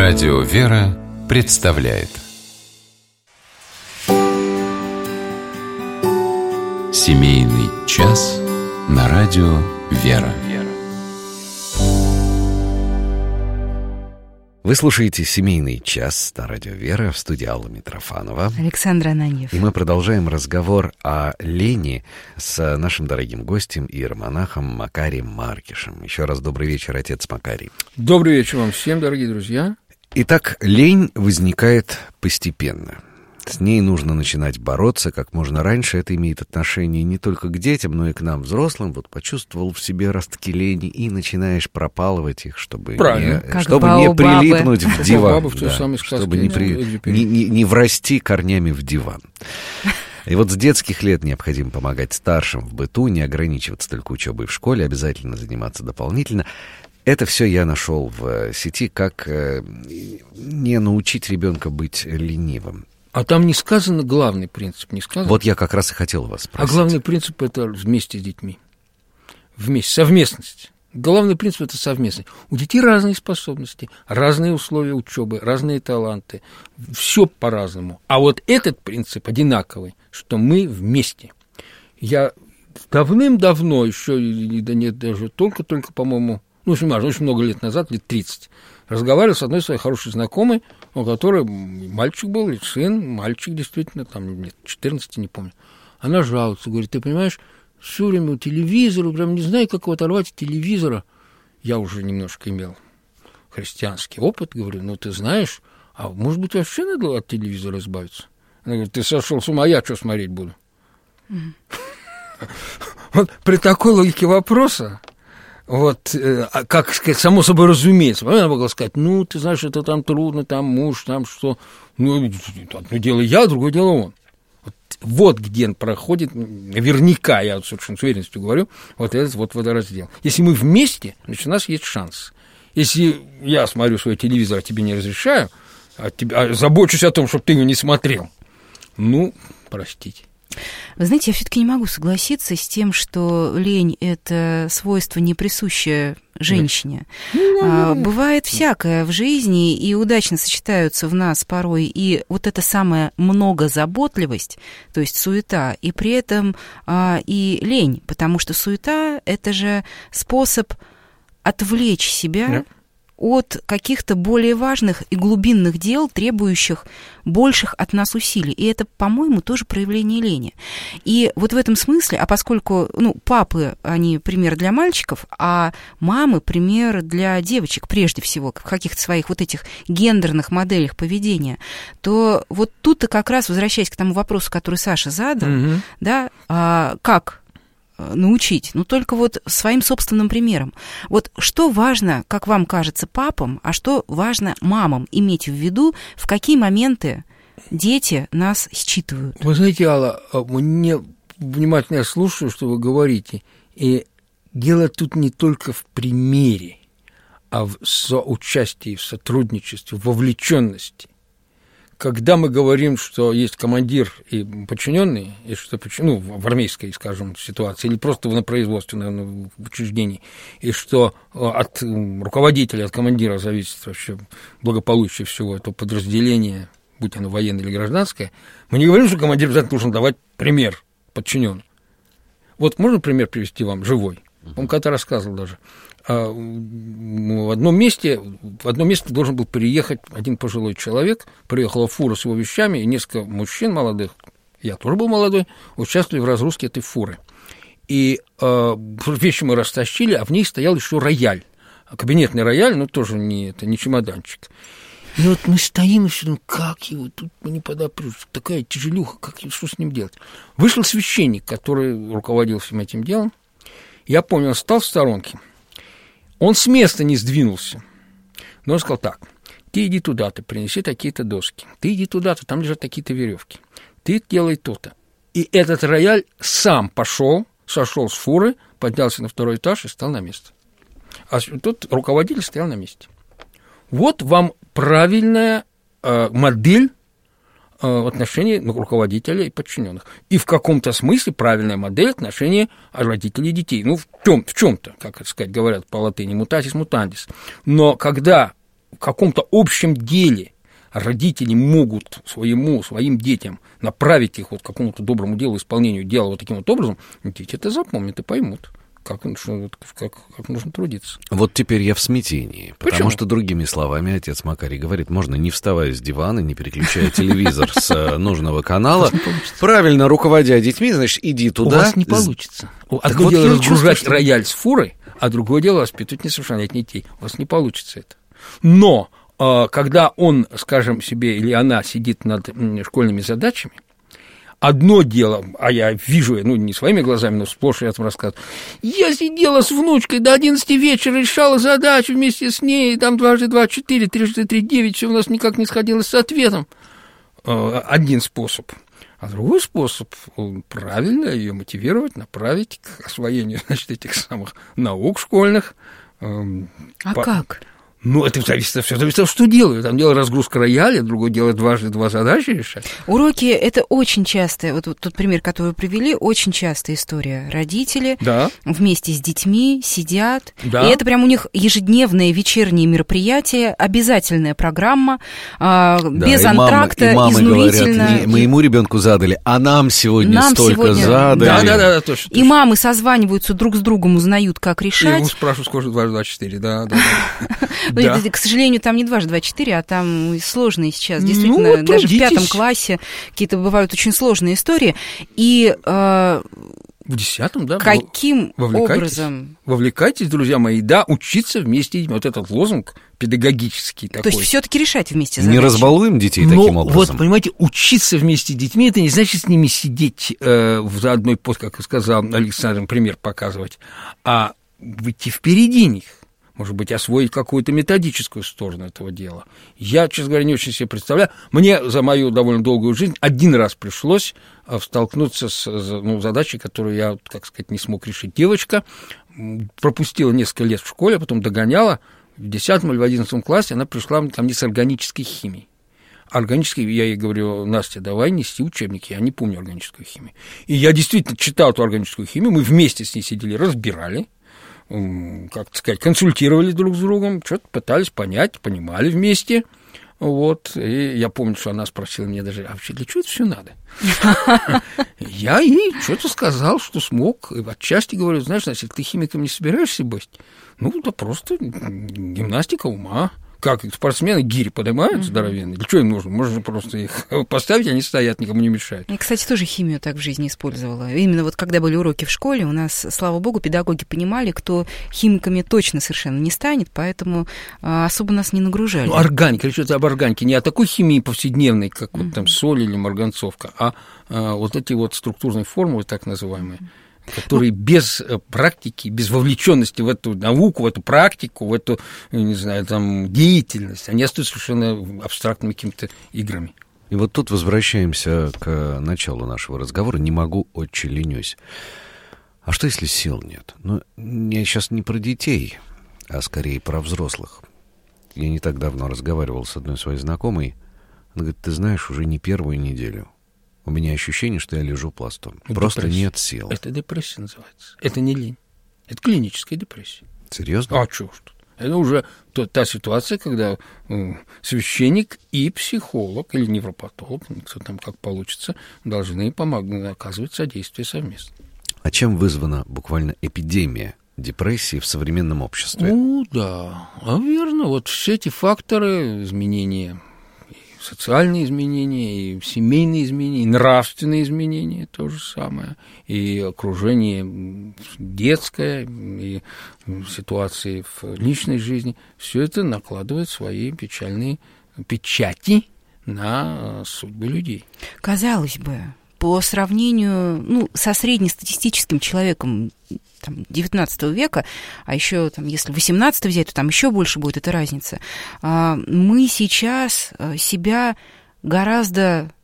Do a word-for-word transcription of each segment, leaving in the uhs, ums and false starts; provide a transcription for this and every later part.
Радио «Вера» представляет Семейный час на радио «Вера». Вы слушаете «Семейный час» на радио «Вера», в студии Алла Митрофанова. Александр Ананьев. И мы продолжаем разговор о лени с нашим дорогим гостем, иеромонахом Макарием Маркишем. Еще раз добрый вечер, отец Макарий. Добрый вечер вам всем, дорогие друзья. Итак, лень возникает постепенно. С ней нужно начинать бороться как можно раньше. Это имеет отношение не только к детям, но и к нам, взрослым. Вот почувствовал в себе ростки лени и начинаешь пропалывать их, чтобы, не, чтобы не прилипнуть в диван, да, чтобы не, при, не, не, не врасти корнями в диван. И вот с детских лет необходимо помогать старшим в быту, не ограничиваться только учебой в школе, обязательно заниматься дополнительно. Это все я нашел в сети, как не научить ребенка быть ленивым. А там не сказано главный принцип, не сказано. Вот я как раз и хотел вас спросить. А главный принцип – это вместе с детьми. Вместе, совместность. Главный принцип – это совместность. У детей разные способности, разные условия учебы, разные таланты. Все по-разному. А вот этот принцип одинаковый, что мы вместе. Я давным-давно, еще да нет, даже только-только, по-моему, ну, очень важно, очень много лет назад, лет тридцать, разговаривал с одной своей хорошей знакомой, у которой мальчик был, или сын, мальчик действительно, там лет четырнадцать, не помню. Она жалуется, говорит, ты понимаешь, все время у телевизора, прям не знаю, как его оторвать от телевизора. Я уже немножко имел христианский опыт, говорю, ну, ты знаешь, а может быть, вообще надо от телевизора избавиться? Она говорит, ты сошел с ума, я что смотреть буду? Вот при такой логике вопроса, вот, э, как сказать, само собой разумеется. Она могла сказать, ну, ты знаешь, это там трудно, там муж, там что. Ну, одно дело я, другое дело он. Вот, вот где он проходит, наверняка, я вот совершенно с уверенностью говорю, вот этот вот водораздел. Если мы вместе, значит, у нас есть шанс. Если я смотрю свой телевизор, а тебе не разрешаю, а, тебе, а забочусь о том, чтобы ты его не смотрел, ну, простите. Вы знаете, я все-таки не могу согласиться с тем, что лень – это свойство, не присущее женщине. А, бывает всякое в жизни, и удачно сочетаются в нас порой и вот эта самая многозаботливость, то есть суета, и при этом а, и лень, потому что суета – это же способ отвлечь себя да. от каких-то более важных и глубинных дел, требующих больших от нас усилий. И это, по-моему, тоже проявление лени. И вот в этом смысле, а поскольку ну, папы, они пример для мальчиков, а мамы пример для девочек, прежде всего, в каких-то своих вот этих гендерных моделях поведения, то вот тут-то как раз, возвращаясь к тому вопросу, который Саша задал, mm-hmm. да, а, как научить, ну, только вот своим собственным примером. Вот что важно, как вам кажется, папам, а что важно мамам иметь в виду, в какие моменты дети нас считывают? Вы знаете, Алла, мне внимательно я слушаю, что вы говорите, и дело тут не только в примере, а в соучастии, в сотрудничестве, в вовлеченности. Когда мы говорим, что есть командир и подчиненный, и что, ну, в армейской, скажем, ситуации, или просто на производственном учреждении, и что от руководителя, от командира зависит вообще благополучие всего этого подразделения, будь оно военное или гражданское, мы не говорим, что командир обязательно должен давать пример подчиненным. Вот можно пример привести вам, живой? Он когда-то рассказывал даже. В одном месте, в одно место должен был переехать один пожилой человек, приехала фура с его вещами, и несколько мужчин молодых, я тоже был молодой, участвовали в разгрузке этой фуры. И э, вещи мы растащили, а в ней стоял еще рояль, кабинетный рояль, но тоже не, это, не чемоданчик. И вот мы стоим и все думаем, как его тут не подопрешь, такая тяжелюха, как, что с ним делать? Вышел священник, который руководил всем этим делом, я помню, он встал в сторонке. Он с места не сдвинулся, но он сказал так, ты иди туда-то, принеси такие-то доски, ты иди туда-то, там лежат такие-то веревки, ты делай то-то. И этот рояль сам пошел, сошел с фуры, поднялся на второй этаж и стал на место. А тот руководитель стоял на месте. Вот вам правильная э, модель в отношении руководителя и подчиненных. И в каком-то смысле правильная модель отношения родителей и детей. Ну, в, чем, в чем-то, как сказать, говорят по латыни, mutatis mutandis. Но когда в каком-то общем деле родители могут своему, своим детям направить их вот к какому-то доброму делу, исполнению дела вот таким вот образом, дети это запомнят и поймут. Как, как, как нужно трудиться. Вот теперь я в смятении, потому Почему? что, другими словами, отец Макарий говорит, можно не вставая с дивана, не переключая телевизор с нужного канала, правильно руководя детьми, значит, иди туда. У вас не получится. Одно дело разгружать рояль с фурой, а другое дело воспитывать несовершеннолетних детей. У вас не получится это. Но когда он, скажем себе, или она сидит над школьными задачами, одно дело, а я вижу, ну, не своими глазами, но сплошь рядом рассказываю. Я сидела с внучкой до одиннадцати вечера, решала задачу вместе с ней, там дважды два, четыре, трижды три, девять, все у нас никак не сходилось с ответом. Один способ. А другой способ – правильно ее мотивировать, направить к освоению, значит, этих самых наук школьных. А По... как? Ну, это зависит, все зависит от того, что делают. Там дело разгрузка рояля, другое дело дважды два задачи решать. Уроки – это очень часто, вот тот пример, который вы привели, очень частая история. Родители да. вместе с детьми сидят, да. и это прям у них ежедневное вечернее мероприятие, обязательная программа, да, без и антракта, мамы, и изнурительно. Говорят, моему ребенку задали, а нам сегодня нам столько сегодня... задали. Да, да, да, точно, точно. И мамы созваниваются друг с другом, узнают, как решать. Я ему спрашиваю, сколько дважды два, четыре, да, да, да. Да. К сожалению, там не дважды два, четыре, а там сложные сейчас. Действительно, ну, даже в пятом классе какие-то бывают очень сложные истории. И э, в десятом, да? Каким вовлекайтесь, образом? Вовлекайтесь, друзья мои, да, учиться вместе. Вот этот лозунг педагогический такой. То есть все-таки решать вместе задачи. Не разбалуем детей Но таким образом? Вот, понимаете, учиться вместе с детьми, это не значит с ними сидеть э, в одной пост, как сказал Александр, пример показывать, а выйти впереди них. Может быть, освоить какую-то методическую сторону этого дела. Я, честно говоря, не очень себе представляю. Мне за мою довольно долгую жизнь один раз пришлось столкнуться с ну, задачей, которую я, так сказать, не смог решить. Девочка пропустила несколько лет в школе, а потом догоняла. В десятом или в одиннадцатом классе она пришла ко мне с органической химией. Органической, я ей говорю, Настя, давай неси учебники, я не помню органическую химию. И я действительно читал эту органическую химию, мы вместе с ней сидели, разбирали, как сказать, консультировали друг с другом, что-то пытались понять, понимали вместе. Вот. И я помню, что она спросила меня даже, а вообще для чего это все надо? Я ей что-то сказал, что смог. Отчасти говорю, знаешь, если ты химиком не собираешься быть, ну, да просто гимнастика ума. Как спортсмены гири поднимают mm-hmm. здоровенные? Для чего им нужно? Можно просто их поставить, они стоят, никому не мешают. Я, кстати, тоже химию так в жизни использовала. Именно вот когда были уроки в школе, у нас, слава богу, педагоги понимали, кто химиками точно совершенно не станет, поэтому особо нас не нагружали. Ну, органика, речь идет об органике, не о такой химии повседневной, как mm-hmm. вот там соль или марганцовка, а, а вот эти вот структурные формулы, так называемые, которые без практики, без вовлеченности в эту науку, в эту практику, в эту, не знаю, там, деятельность, они остаются совершенно абстрактными какими-то играми. И вот тут возвращаемся к началу нашего разговора. Не могу, отче, ленюсь. А что, если сил нет? Ну, я сейчас не про детей, а скорее про взрослых. Я не так давно разговаривал с одной своей знакомой. Она говорит, ты знаешь, уже не первую неделю у меня ощущение, что я лежу пластом. Это просто депрессия. Нет сил. Это депрессия называется. Это не лень. Это клиническая депрессия. Серьезно? А что ж тут? Это уже то, та ситуация, когда э, священник и психолог или невропатолог, кто там как получится, должны помогать, оказывать содействие совместно. А чем вызвана буквально эпидемия депрессии в современном обществе? Ну да, а верно. Вот все эти факторы изменения, социальные изменения, и семейные изменения, и нравственные изменения, то же самое, и окружение детское, и ситуации в личной жизни, все это накладывает свои печальные печати на судьбы людей. Казалось бы, по сравнению ну, со среднестатистическим человеком там, девятнадцатого века, а еще там, если восемнадцатый взять, то там еще больше будет эта разница, мы сейчас себя гораздо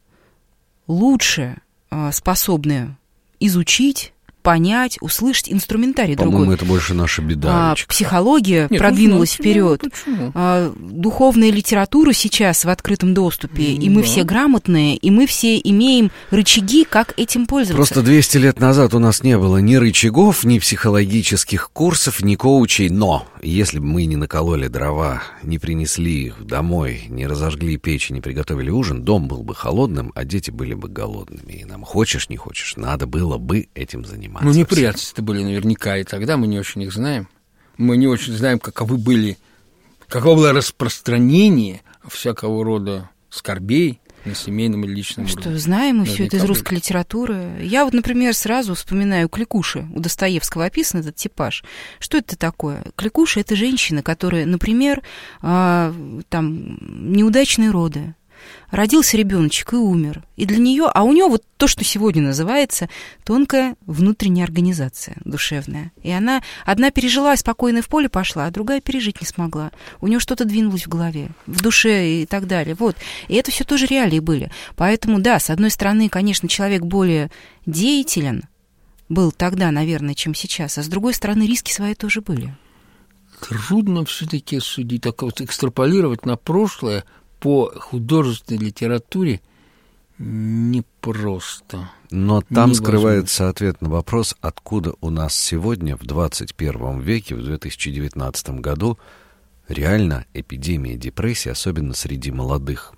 лучше способны изучить, понять, услышать инструментарий По-моему, другой. По-моему, это больше наша беда. А, психология Нет, продвинулась ну, вперед. ну, а, духовная литература сейчас в открытом доступе, mm, и мы да. все грамотные, и мы все имеем рычаги, как этим пользоваться. Просто двести лет назад у нас не было ни рычагов, ни психологических курсов, ни коучей, но если бы мы не накололи дрова, не принесли их домой, не разожгли печь и не приготовили ужин, дом был бы холодным, а дети были бы голодными. И нам, хочешь, не хочешь, надо было бы этим заниматься. Ну, неприятности-то были наверняка и тогда, мы не очень их знаем. Мы не очень знаем, каковы были, каково было распространение всякого рода скорбей на семейном или личном уровне. Что, знаем мы все это из русской литературы. Я вот, например, сразу вспоминаю Кликуши. У Достоевского описан этот типаж. Что это такое? Кликуша — это женщина, которая, например, там, неудачные роды. Родился ребеночек и умер. И для нее, а у нее вот то, что сегодня называется тонкая внутренняя организация душевная. И она одна пережила, спокойно в поле пошла, а другая пережить не смогла. У нее что-то двинулось в голове, в душе и так далее. Вот. И это все тоже реалии были. Поэтому, да, с одной стороны, конечно, человек более деятелен был тогда, наверное, чем сейчас, а с другой стороны, риски свои тоже были. Трудно все-таки судить, так вот экстраполировать на прошлое по художественной литературе непросто. Но там скрывается ответ на вопрос, откуда у нас сегодня, в двадцать первом веке, в две тысячи девятнадцатом году, реально эпидемия депрессии, особенно среди молодых.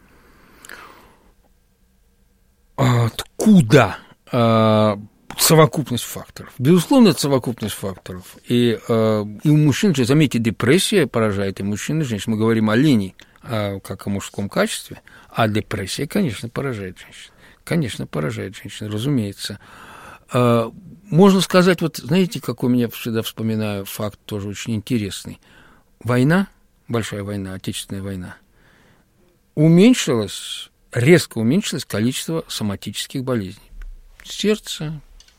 Откуда? Совокупность факторов. Безусловно, это совокупность факторов. И, и у мужчин, заметьте, депрессия поражает и мужчин, и женщин. Мы говорим о лени, как о мужском качестве, а депрессия, конечно, поражает женщин. Конечно, поражает женщин, разумеется. Можно сказать, вот знаете, какой у меня всегда вспоминаю факт, тоже очень интересный. Война, большая война, Отечественная война, уменьшилось, резко уменьшилось количество соматических болезней. Сердце,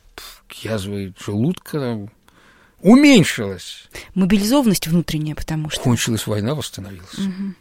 язвы желудка уменьшилось. Мобилизованность внутренняя, потому что... Кончилась война, восстановилась. Угу.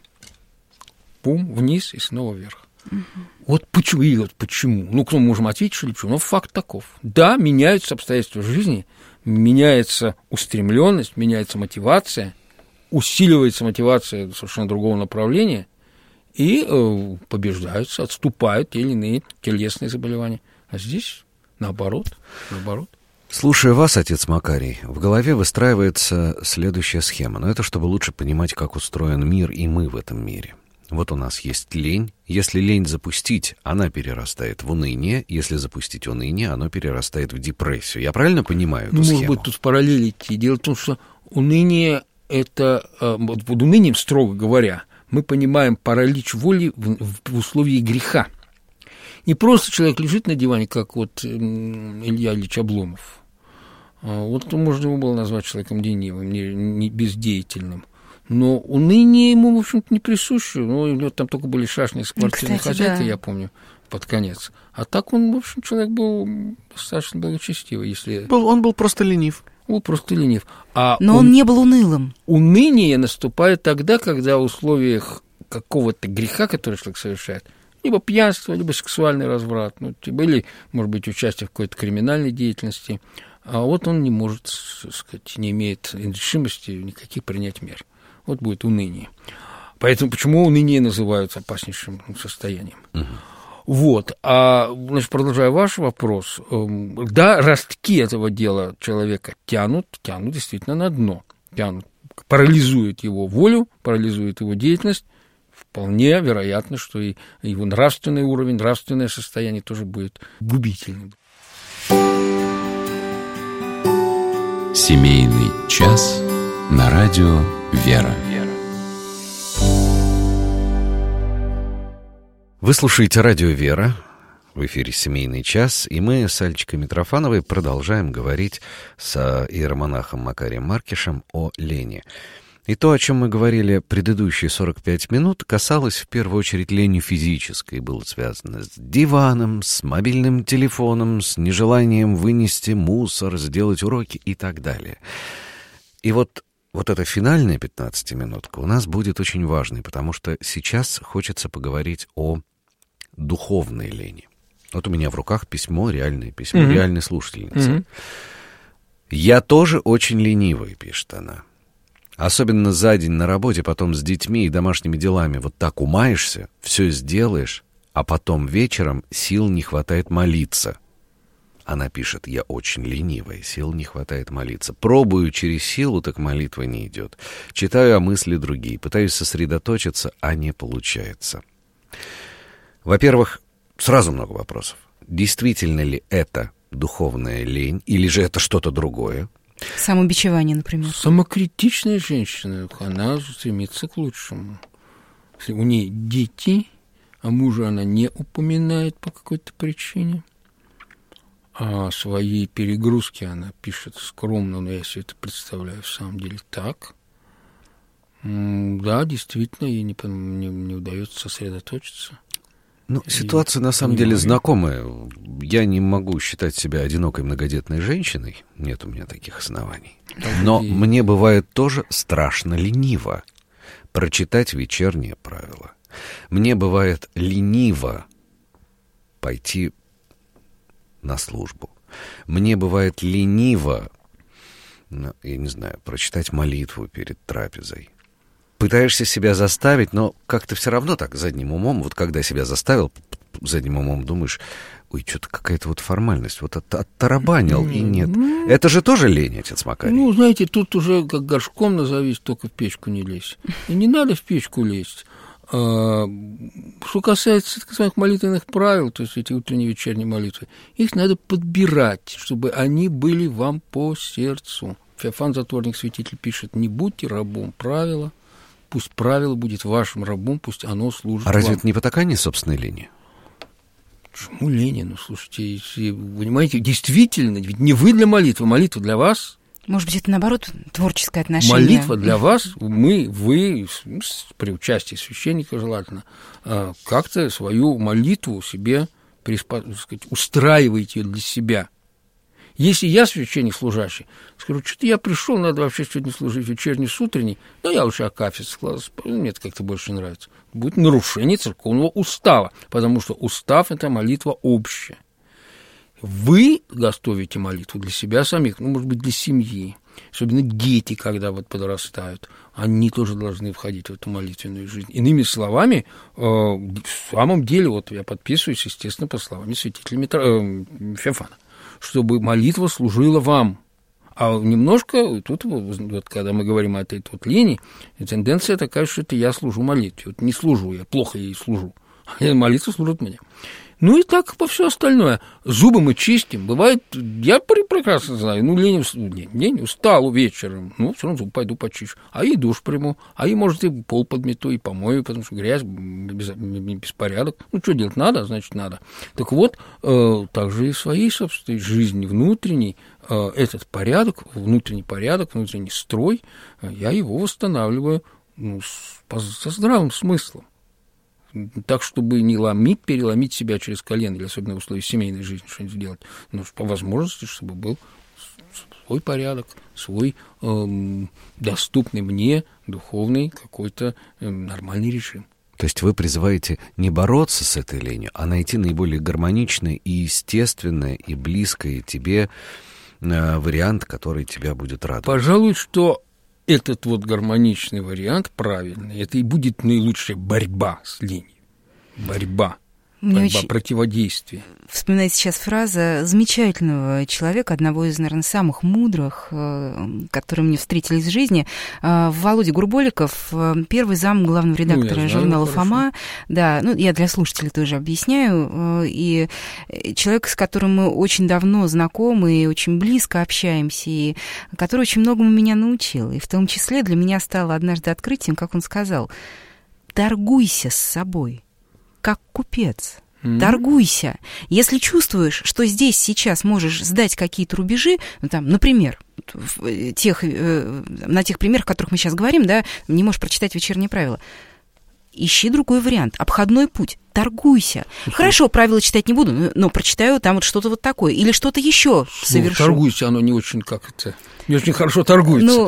Бум, вниз и снова вверх. Угу. Вот почему, и вот почему. Ну, кто можем ответить, что ли, почему? Но факт таков. Да, меняются обстоятельства жизни, меняется устремленность, меняется мотивация, усиливается мотивация совершенно другого направления, и э, побеждаются, отступают те или иные телесные заболевания. А здесь наоборот, наоборот. Слушая вас, отец Макарий, в голове выстраивается следующая схема. Но это чтобы лучше понимать, как устроен мир и мы в этом мире. Вот у нас есть лень. Если лень запустить, она перерастает в уныние. Если запустить уныние, оно перерастает в депрессию. Я правильно понимаю эту ну, схему? Может быть, тут параллели идти. Дело в том, что уныние – это, вот под унынием, строго говоря, мы понимаем паралич воли в, в условии греха. Не просто человек лежит на диване, как вот Илья Ильич Обломов. Вот можно его было назвать человеком ленивым, не, не бездеятельным. Но уныние ему, в общем-то, не присуще. Ну, у него там только были шашни с квартирной хозяйкой, да. Я помню, под конец. А так он, в общем, человек был достаточно благочестивый, если... Он был просто ленив. Он был просто ленив. А Но он, он не был унылым. Уныние наступает тогда, когда в условиях какого-то греха, который человек совершает, либо пьянство, либо сексуальный разврат, ну, или, может быть, участие в какой-то криминальной деятельности, а вот он не может, так сказать, не имеет решимости никаких принять мер. Вот будет уныние. Поэтому почему уныние называют опаснейшим состоянием? Uh-huh. Вот. А, значит, продолжая ваш вопрос, да, ростки этого дела человека тянут, тянут действительно на дно, тянут, парализуют его волю, парализуют его деятельность. Вполне вероятно, что и его нравственный уровень, нравственное состояние тоже будет губительным. Семейный час на радио «Вера». Вы слушаете радио «Вера». В эфире «Семейный час», и мы с Альчикой Митрофановой продолжаем говорить с иеромонахом Макарием Маркишем о лени. И то, о чем мы говорили предыдущие сорок пять минут, касалось в первую очередь лени физической, было связано с диваном, с мобильным телефоном, с нежеланием вынести мусор, сделать уроки и так далее. И вот, вот эта финальная пятнадцатиминутка у нас будет очень важной, потому что сейчас хочется поговорить о духовной лени. Вот у меня в руках письмо, реальное письмо, mm-hmm. реальной слушательницы. Mm-hmm. «Я тоже очень ленивая», — пишет она. Особенно за день на работе, потом с детьми и домашними делами. Вот так умаешься, все сделаешь, а потом вечером сил не хватает молиться. Она пишет: «Я очень ленивая, сил не хватает молиться. Пробую через силу, так молитва не идет. Читаю, а мысли другие. Пытаюсь сосредоточиться, а не получается». Во-первых, сразу много вопросов. Действительно ли это духовная лень, или же это что-то другое? Самобичевание, например. Самокритичная женщина, она стремится к лучшему. У нее дети, а мужа она не упоминает по какой-то причине. А свои перегрузки она пишет скромно, но я все это представляю в самом деле так. Да, действительно, ей не, не, не удается сосредоточиться. Ну, ситуация на самом деле знакомая. Я не могу считать себя одинокой многодетной женщиной. Нет у меня таких оснований. Но мне бывает тоже страшно лениво прочитать вечернее правило. Мне бывает лениво пойти на службу. Мне бывает лениво, ну, я не знаю, прочитать молитву перед трапезой. Пытаешься себя заставить, но как-то все равно так задним умом, вот когда себя заставил, задним умом думаешь: ой, что-то какая-то вот формальность, вот от, оттарабанил, и нет. Ну, это же тоже лень, отец Макарий. Ну, знаете, тут уже как горшком назовись, только в печку не лезь. И не надо в печку лезть. Что касается так называемых молитвенных правил, то есть эти утренние и вечерние молитвы, их надо подбирать, чтобы они были вам по сердцу. Феофан Затворник Святитель пишет: не будьте рабом правила, пусть правило будет вашим рабом, пусть оно служит а вам. Разве это не потакание собственной лени? Почему лени? Ну, слушайте, если, вы понимаете, действительно, ведь не вы для молитвы, молитва для вас. Может быть, это, наоборот, творческое отношение. Молитва для вас, мы, вы, при участии священника желательно, как-то свою молитву себе, так сказать, устраиваете для себя. Если я священник служащий, скажу: что-то я пришел, надо вообще сегодня служить вечерний с утренней, но я лучше акафист складываю, мне это как-то больше нравится. Будет нарушение церковного устава, потому что устав – это молитва общая. Вы готовите молитву для себя самих, ну, может быть, для семьи. Особенно дети, когда вот подрастают, они тоже должны входить в эту молитвенную жизнь. Иными словами, э, в самом деле, вот я подписываюсь, естественно, по словам святителя Митро... э, Феофана, чтобы молитва служила вам. А немножко, тут вот, когда мы говорим о этой вот линии, тенденция такая, что это я служу молитве. Вот не служу я, плохо ей служу, а молитва служит мне. Ну и так по все остальное. Зубы мы чистим. Бывает, я прекрасно знаю, ну, лень, лень, лень устал вечером, ну, все равно зубы пойду почищу. А и душ приму, а и, может, и пол подмету, и помою, потому что грязь, беспорядок. Ну, что делать надо, значит, надо. Так вот, э, также и в своей собственной жизни внутренней э, этот порядок, внутренний порядок, внутренний строй, э, я его восстанавливаю, ну, с, со здравым смыслом. Так, чтобы не ломить, переломить себя через колено, или особенно в условиях семейной жизни что-нибудь делать, но по возможности, чтобы был свой порядок, свой эм, доступный мне духовный какой-то эм, нормальный режим. То есть вы призываете не бороться с этой ленью, а найти наиболее гармоничное и естественное, и близкое тебе э, вариант, который тебя будет радовать. Пожалуй, что этот вот гармоничный вариант, правильный, это и будет наилучшая борьба с ленью. Борьба. Мне борьба, очень... противодействие. Вспоминается сейчас фраза замечательного человека, одного из, наверное, самых мудрых, которые мне встретились в жизни, Володя Гурболиков, первый зам главного редактора ну, журнала «Фома». Да, ну, я для слушателей тоже объясняю. И человек, с которым мы очень давно знакомы и очень близко общаемся, и который очень многому меня научил. И в том числе для меня стало однажды открытием, как он сказал: «Торгуйся с собой, как купец». Mm-hmm. Торгуйся. Если чувствуешь, что здесь сейчас можешь сдать какие-то рубежи, ну, там, например, в тех, э, на тех примерах, о которых мы сейчас говорим, да, не можешь прочитать вечерние правила, ищи другой вариант, обходной путь, торгуйся. Uh-huh. Хорошо, правила читать не буду, но, но прочитаю там вот что-то вот такое, или что-то еще совершу. Торгуйся, оно не очень как это, не очень хорошо торгуется. Ну,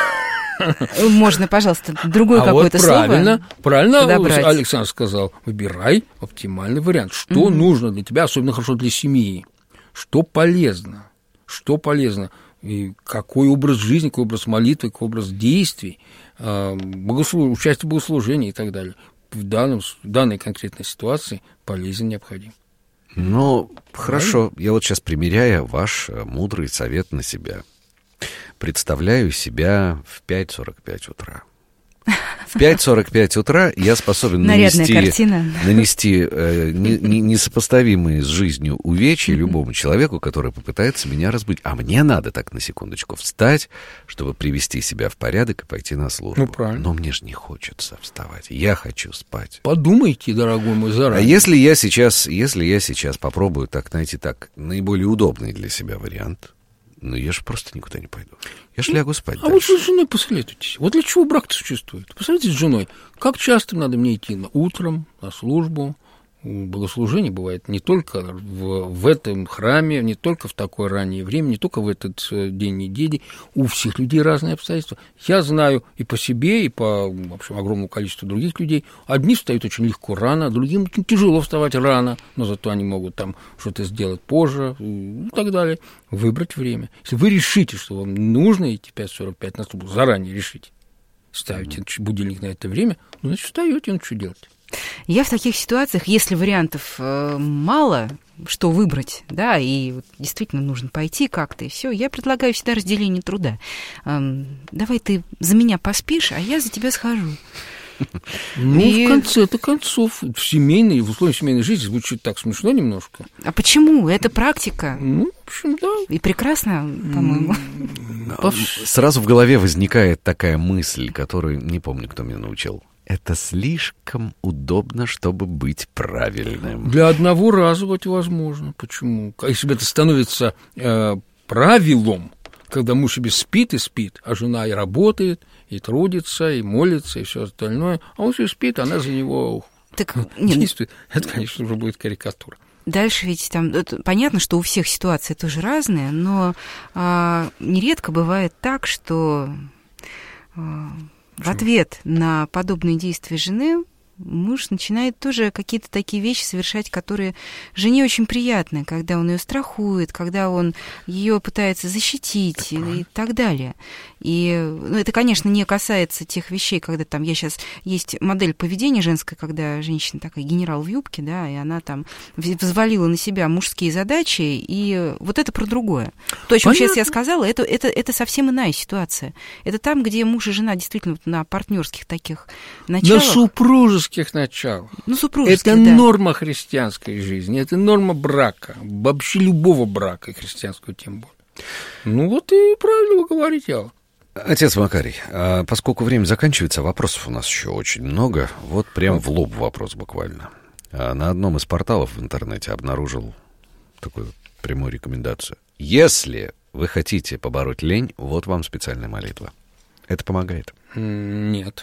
можно, пожалуйста, другое а какое-то вот правильно, слово правильно подобрать. Александр сказал: выбирай оптимальный вариант. Что mm-hmm. нужно для тебя, особенно хорошо для семьи, что полезно, что полезно, и какой образ жизни, какой образ молитвы, какой образ действий, богослуж... участие в богослужении и так далее в, данном, в данной конкретной ситуации полезен, необходим. Ну, хорошо. Я вот сейчас, примеряя ваш мудрый совет на себя, представляю себя в пять сорок пять утра. В пять сорок пять утра я способен нанести, нанести э, не, не, несопоставимые с жизнью увечья любому человеку, который попытается меня разбудить. А мне надо так, на секундочку, встать, чтобы привести себя в порядок и пойти на службу. Ну, правильно. Но мне же не хочется вставать. Я хочу спать. Подумайте, дорогой мой, заранее. А если я сейчас, если я сейчас попробую так найти так наиболее удобный для себя вариант, ну я же просто никуда не пойду. Я ж лягу спать А дальше. вот вы с женой посоветуйтесь. Вот для чего брак-то существует? Посоветуйтесь с женой, как часто надо мне идти утром на службу. Богослужение бывает не только в, в этом храме, не только в такое раннее время, не только в этот день недели. У всех людей разные обстоятельства. Я знаю и по себе, и по, в общем, огромному количеству других людей. Одни встают очень легко рано, другим очень тяжело вставать рано, но зато они могут там что-то сделать позже и так далее. Выбрать время. Если вы решите, что вам нужно идти пять сорок пять на службу, заранее решите, ставите будильник на это время, ну, значит, встаете, ну, что делать? Я в таких ситуациях, если вариантов э, мало, что выбрать, да, и вот действительно нужно пойти как-то, и все, я предлагаю всегда разделение труда. Эм, давай ты за меня поспишь, а я за тебя схожу. Ну, и... в конце-то концов, в семейной, в условиях семейной жизни звучит так смешно немножко. А почему? Это практика. Ну, в общем, да. И прекрасно, по-моему. Сразу в голове возникает такая мысль, которую не помню, кто меня научил. Это слишком удобно, чтобы быть правильным. Для одного раза вот возможно. Почему? Если это становится э, правилом, когда муж себе спит и спит, а жена и работает, и трудится, и молится, и все остальное, а он все спит, она за него так, действует. Нет. Это, конечно, уже будет карикатура. Дальше ведь там это, понятно, что у всех ситуации тоже разные, но а, нередко бывает так, что а, в ответ на подобные действия жены муж начинает тоже какие-то такие вещи совершать, которые жене очень приятны, когда он ее страхует, когда он ее пытается защитить и, и так далее. И ну, это, конечно, не касается тех вещей, когда там я сейчас есть модель поведения женская, когда женщина такая генерал в юбке, да, и она там взвалила на себя мужские задачи, и вот это про другое. То, о чем сейчас я сказала, это, это, это совсем иная ситуация. Это там, где муж и жена действительно на партнерских таких началах. На супружеских началах. Ну, супружеских, это да. Норма христианской жизни, это норма брака, вообще любого брака, и христианского тем более. Ну вот и правильно вы говорите, Алла. Отец Макарий, поскольку время заканчивается, вопросов у нас еще очень много. Вот прям в лоб вопрос буквально. На одном из порталов в интернете обнаружил такую прямую рекомендацию. Если вы хотите побороть лень, вот вам специальная молитва. Это помогает? Нет.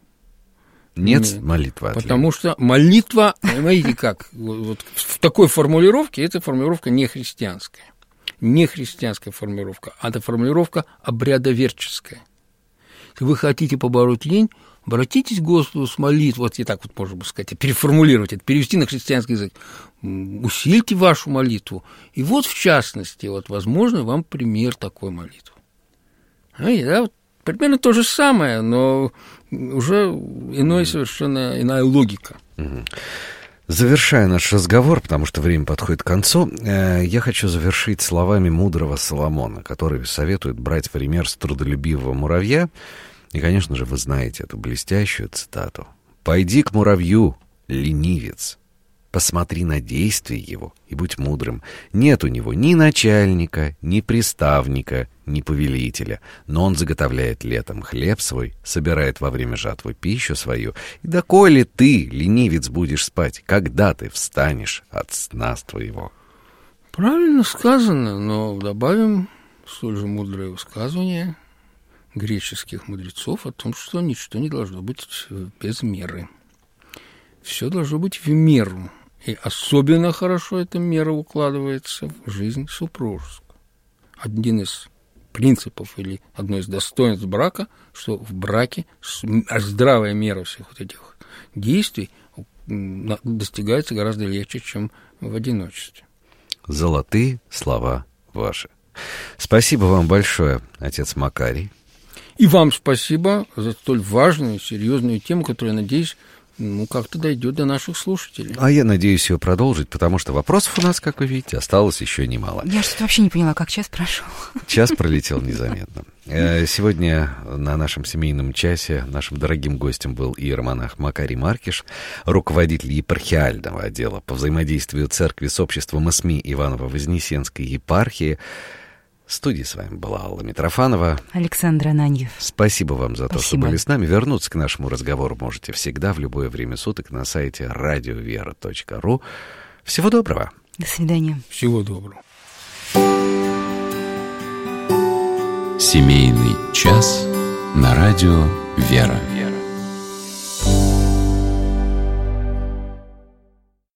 Нет, Нет. молитва. Потому что молитва, понимаете как, вот в такой формулировке, эта формулировка не христианская. Не христианская формулировка, а это формулировка обрядоверческая. Если вы хотите побороть лень, обратитесь к Господу с молитвой, вот и так вот можно сказать, переформулировать это, перевести на христианский язык. Усильте вашу молитву. И вот, в частности, вот, возможно, вам пример такой молитвы. Знаете, да, вот примерно то же самое, но уже иной, совершенно иная логика. Завершая наш разговор, потому что время подходит к концу, я хочу завершить словами мудрого Соломона, который советует брать пример с трудолюбивого муравья. И, конечно же, вы знаете эту блестящую цитату. «Пойди к муравью, ленивец, посмотри на действия его и будь мудрым. Нет у него ни начальника, ни приставника, ни повелителя, но он заготовляет летом хлеб свой, собирает во время жатвы пищу свою. И доколе ты, ленивец, будешь спать, когда ты встанешь от сна твоего?» Правильно сказано, но добавим столь же мудрое высказывание греческих мудрецов о том, что ничто не должно быть без меры. Все должно быть в меру. И особенно хорошо эта мера укладывается в жизнь супружескую. Один из принципов или одно из достоинств брака, что в браке здравая мера всех вот этих действий достигается гораздо легче, чем в одиночестве. Золотые слова ваши. Спасибо вам большое, отец Макарий. И вам спасибо за столь важную, серьезную тему, которую, я надеюсь, ну, как-то дойдет до наших слушателей. А я надеюсь ее продолжить, потому что вопросов у нас, как вы видите, осталось еще немало. Я что-то вообще не поняла, как час прошел. Час пролетел незаметно. Сегодня на нашем семейном часе нашим дорогим гостем был иеромонах Макарий Маркиш, руководитель епархиального отдела по взаимодействию церкви с обществом и СМИ Иваново-Вознесенской епархии. В студии с вами была Алла Митрофанова. Александр Ананьев. Спасибо вам за то, Спасибо. что были с нами. Вернуться к нашему разговору можете всегда, в любое время суток на сайте радиовера точка ру. Всего доброго. До свидания. Всего доброго. Семейный час на радио «Вера».